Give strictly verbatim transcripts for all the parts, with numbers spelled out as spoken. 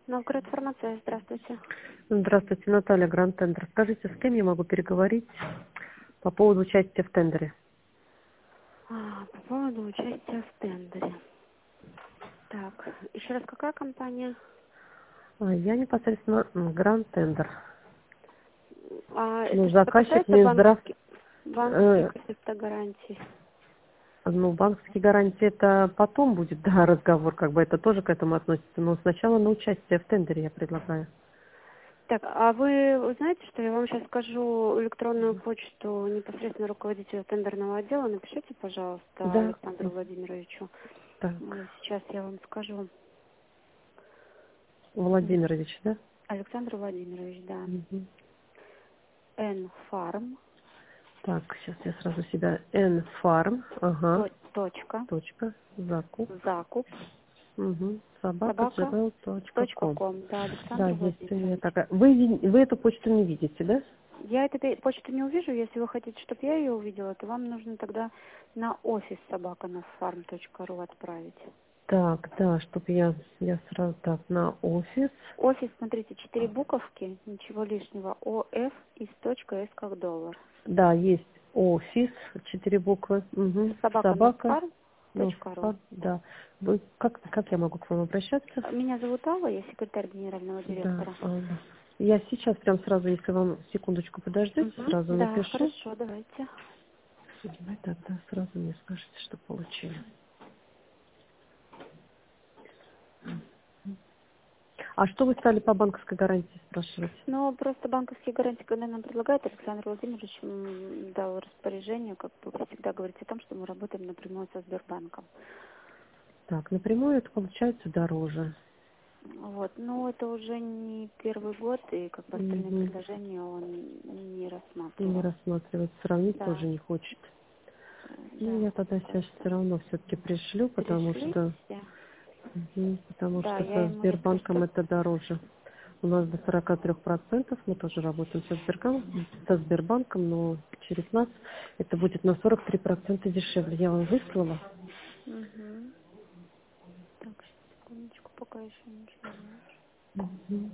Новгород Фармация, здравствуйте. Здравствуйте, Наталья, Гранд Тендер. Скажите, с кем я могу переговорить по поводу участия в тендере? А, по поводу участия в тендере. Так, еще раз, какая компания? А, Я непосредственно Гранд Тендер. А Ну, это что заказчик касается Минздрав, банковских, банковских э, каких-то гарантий? ну, банковские гарантии это потом будет, да, разговор, как бы это тоже к этому относится. Но сначала на участие в тендере я предлагаю. Так, а вы знаете, что я вам сейчас скажу электронную почту непосредственно руководителя тендерного отдела? Напишите, пожалуйста, Да, Александру Владимировичу. так, Э, Сейчас я вам скажу. Владимирович, да? Александр Владимирович, да. Мгм. Nfarm. Так, сейчас я сразу себя N-Farm, ага, Точка. точка, закуп, Закуп. угу, собака Собака. джи мейл точка Точка ком. ком, да, Да, Александр есть у меня Владимирович. такая. Вы, ви- вы эту почту не видите, да? Я эту пе- почту не увижу, если вы хотите, чтобы я ее увидела, то вам нужно тогда на офис собака на фарм точка ру отправить. Так, да, чтобы я, я сразу так на офис. Офис, смотрите, четыре буковки, ничего лишнего. О Ф из точка С как доллар. Да, есть офис, четыре буквы. Угу. Собака на Собака, фарм ну, точка ру. фа- да. Вы, как, как я могу к вам обращаться? Меня зовут Алла, я секретарь генерального Да, директора. Анна. Я сейчас прям сразу, если вам секундочку подождете, Угу. сразу Да, напишу. хорошо, давайте. Вы тогда сразу мне скажете, что получили. А что вы стали по банковской гарантии спрашивать? Но просто банковские гарантии, когда нам предлагают, Александр Владимирович м, дал распоряжение, как бы всегда говорить о том, что мы работаем напрямую со Сбербанком. Так, напрямую это получается дороже. Вот, но это уже не первый год, и как бы остальные Угу. предложения он не Не рассматривал. рассматривать, сравнить Да, тоже не хочет. э, Ну, да, я тогда сейчас все просто равно все-таки пришлю, потому что, перешлите. мгм, потому Да, что я со ему, если Сбербанком что, это дороже. У нас до сорока трёх процентов, мы тоже работаем со Сбербанком, со Сбербанком, но через нас это будет на сорок три процента дешевле. Я вам выслала. угу. Так, сейчас, секундочку, пока еще ничего не вижу. Мгм.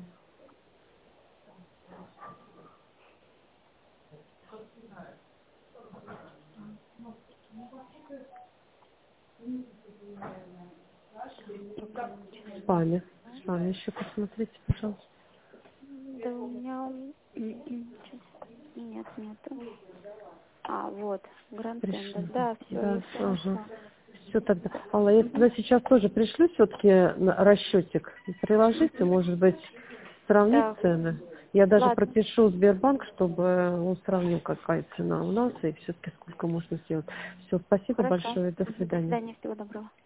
Пока ничего В не спаме. В спаме еще посмотрите, пожалуйста. вижу. Да у меня сейчас нет, нету. А, вот, Гранд Тендер. Пришлю. Да, все, Да, если ага. нашла. Все тогда. Алла, я Угу. тогда сейчас тоже пришлю все-таки расчетик. Приложите, Угу. может быть, сравнить Да, цены. Я даже ладно. пропишу Сбербанк, чтобы он сравнил, какая цена у нас и все-таки сколько можно сделать. Все, спасибо Хорошо. большое. До Мгм. До свидания. свидания, всего доброго.